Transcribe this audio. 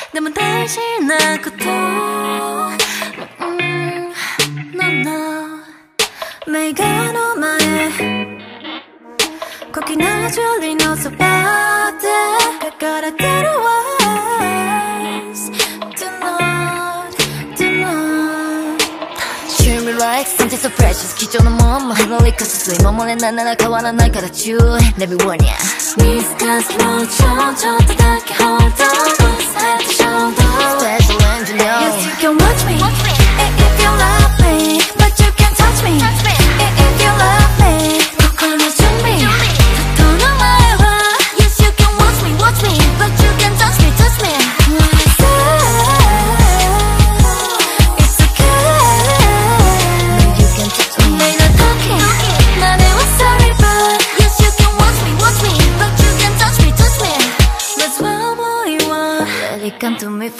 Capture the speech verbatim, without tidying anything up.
でも大事なことうんなんだ目がの前小気なジュリのそばで書かれてる words Tonight, tonight Treat me like something so precious 貴重なもんもヘロリカス水守れないなら変わらないから注意 Let me warn ya Miscast もうちょちょっとだけ Hold on Set the shoulder Special engineer Yes you can watch me If you love me But you can't touch me If you love me心の準備整う前は Yes you can watch me watch me But you can't touch me touch me What I say It's okay No you can't touch me May not talking までは sorry but Yes you can watch me watch me But you can't touch me touch me That's why I want you Let it come to me